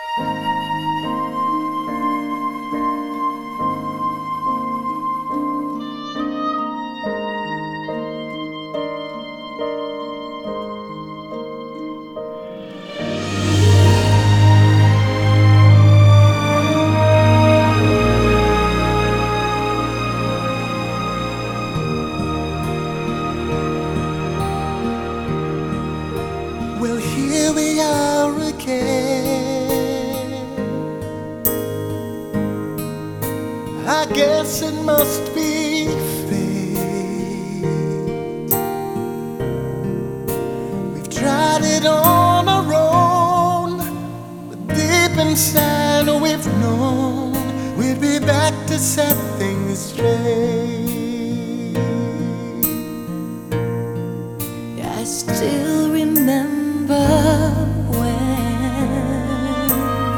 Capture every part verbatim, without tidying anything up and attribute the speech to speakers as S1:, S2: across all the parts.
S1: Well, here we are again. I guess it must be fate. We've tried it on our own, but deep inside we've known we'd be back to set things straight.
S2: I still remember when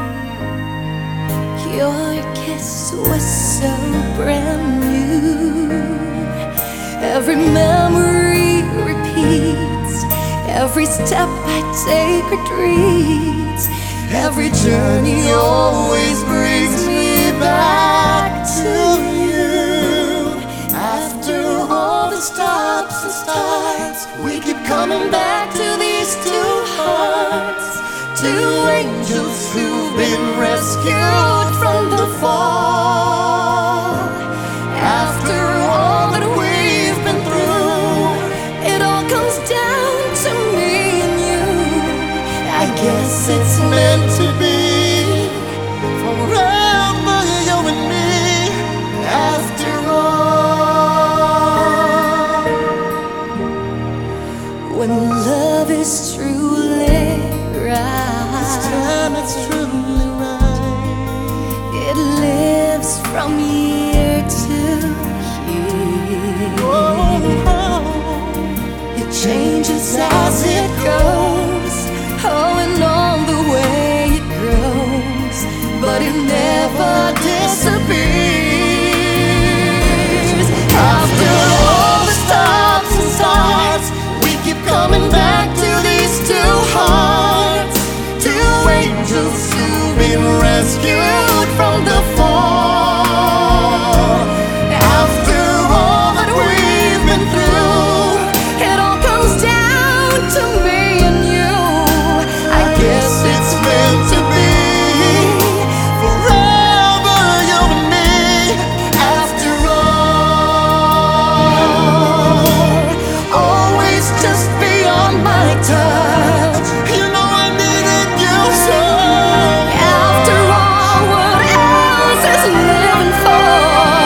S2: your kiss was so brand new. Every memory repeats, every step I take retreats, every journey always brings me back to you. After all the stops and starts, we keep coming back to these two hearts, two angels who've been rescued from the fall. After all that we've been through, it all comes down to me and you. I guess it's meant to be,
S1: Forever, you and me.
S2: after all. When love is truly right,
S1: This time it's truly right.
S2: it lives from year to year.
S1: Oh, oh.
S2: It changes as it goes, oh, and on the way it grows, but it never disappears. After all the stops and starts, we keep coming back to these two hearts, two angels who've been rescued from the fall. After all that we've been through, it all comes down to me and you. I guess it's meant to be,
S1: Forever, you and me.
S2: after all. Always just beyond my touch.
S1: You know I needed you so.
S2: After all, what else is living for?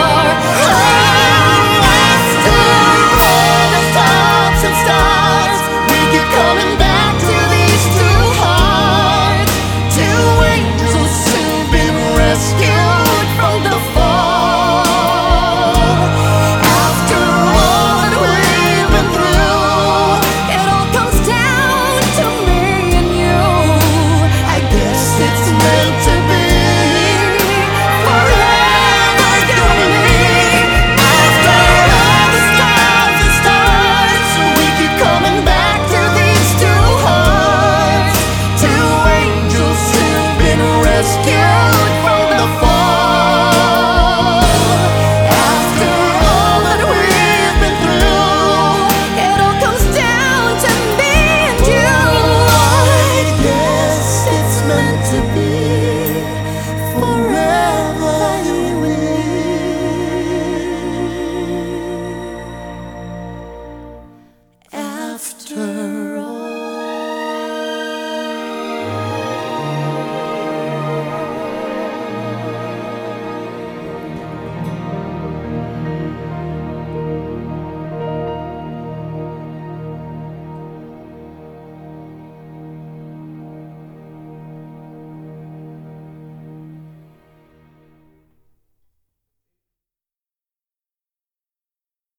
S2: After all the stops and starts, we keep coming back to these two hearts, two angels who've been rescued from the fall. After all that we've been through, it all comes down to me and you. I guess it's meant to be, forever you and me. After all the stops and starts, we keep coming back to these two hearts, two angels who've been rescued